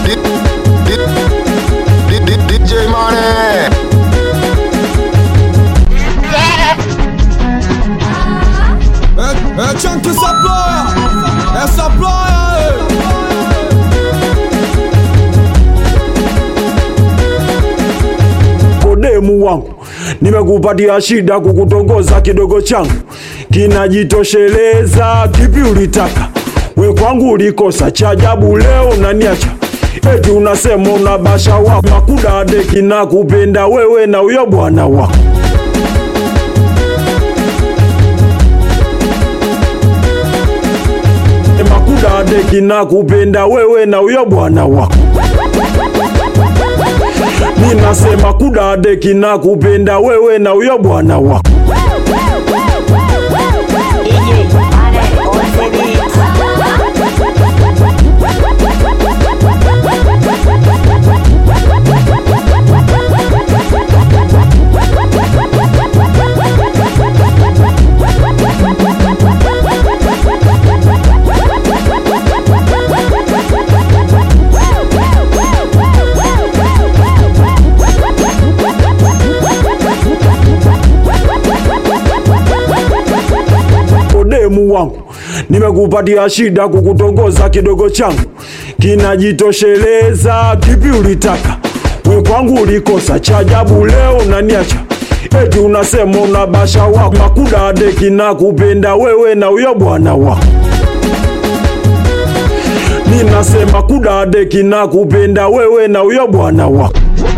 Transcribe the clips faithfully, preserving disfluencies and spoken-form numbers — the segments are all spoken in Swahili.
D J Money. É, é tchan que essa ploia, essa ploia. Kodemu wangu, nimekupatia shida kukutongoza kidogo changu kinajitosheleza. Kipi ulitaka we kwangu ulikosa? Cha ajabu leo unaniacha eti unasema unabasha wako makudade. Kinakupenda wewe na uyo bwana wako. Makudade kinakupenda wewe na uyo bwana wako. Ninasema kudade kinakupenda wewe na uyo bwana wako. Kodemu wangu, nimekupatia shida kukutongoza kidogo changu kinajitosheleza. Kipi ulitaka we kwangu ulikosa? Cha ajabu leo unaniacha eti unasema unabasha wako makudade. Kinakupenda wewe na uyo bwana wako. Ninasema kudade kinakupenda wewe na uyo bwana wako.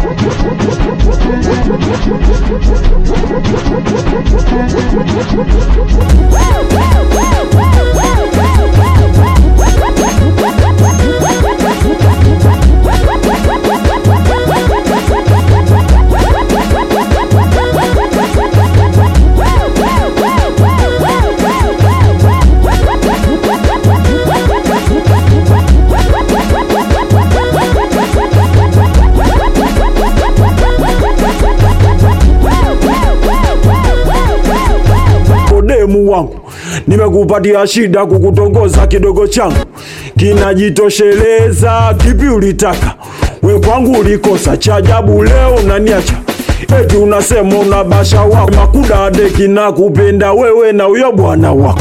Kodemu wangu, nimekupatia shida kukutongoza kidogo changu kinajitosheleza. Kipi ulitaka we kwangu ulikosa? Cha ajabu leo unaniacha eti unasema unabasha wako makudade. Kinakupenda wewe na uyo bwana wako.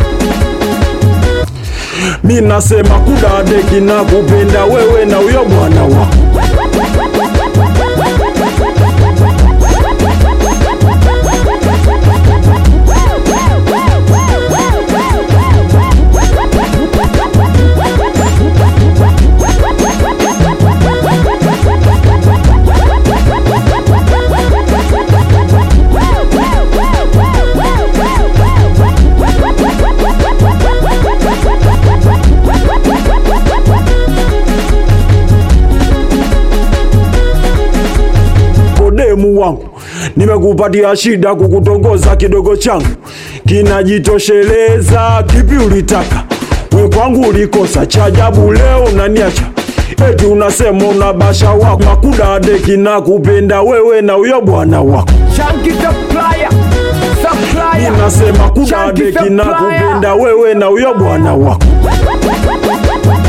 Minasema kudade kinakupenda wewe na uyo bwana wako. Kodemu wangu, nimekupatia shida kukutongoza kidogo changu kinajitosheleza. Kipi ulitaka we kwangu ulikosa? Cha ajabu leo unaniacha eti unasema unabasha wako makudade. Kinakupenda wewe na uyo bwana wako. Ninasema kudade kinakupenda wewe na uyo bwana wako.